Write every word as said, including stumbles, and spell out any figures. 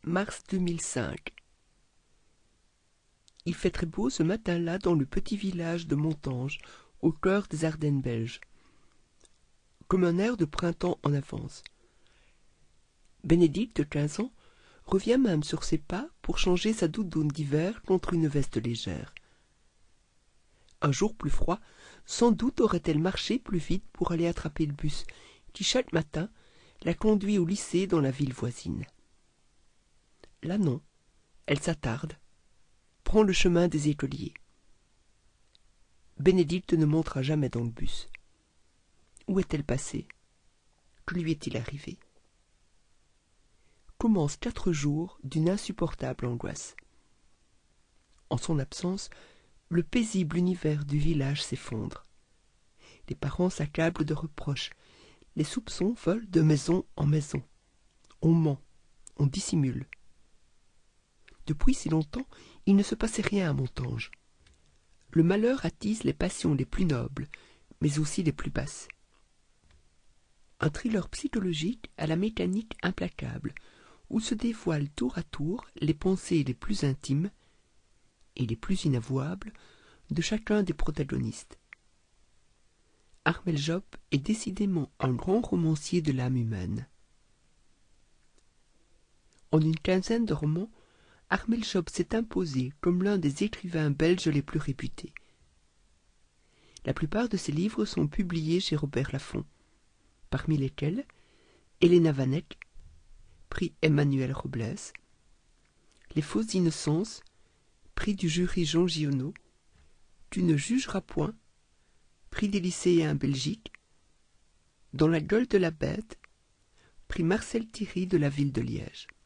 mars deux mille cinq. Il fait très beau ce matin-là dans le petit village de Montange, au cœur des Ardennes belges. Comme un air de printemps en avance. Bénédicte, de quinze ans, revient même sur ses pas pour changer sa doudoune d'hiver contre une veste légère. Un jour plus froid, sans doute aurait-elle marché plus vite pour aller attraper le bus, qui chaque matin la conduit au lycée dans la ville voisine. Là non, elle s'attarde, prend le chemin des écoliers. Bénédicte ne montera jamais dans le bus. Où est-elle passée? Que lui est-il arrivé? Commencent quatre jours d'une insupportable angoisse. En son absence, le paisible univers du village s'effondre. Les parents s'accablent de reproches. Les soupçons volent de maison en maison. On ment, on dissimule. Depuis si longtemps, il ne se passait rien à Montange. Le malheur attise les passions les plus nobles, mais aussi les plus basses. Un thriller psychologique à la mécanique implacable, où se dévoilent tour à tour les pensées les plus intimes et les plus inavouables de chacun des protagonistes. Armel Job est décidément un grand romancier de l'âme humaine. En une quinzaine de romans, Armel Job s'est imposé comme l'un des écrivains belges les plus réputés. La plupart de ses livres sont publiés chez Robert Laffont, parmi lesquels Helena Vanek, prix Emmanuel Robles, Les fausses innocences, prix du jury Jean Giono, Tu ne jugeras point, prix des lycéens Belgique, Dans la gueule de la bête, prix Marcel Thierry de la ville de Liège.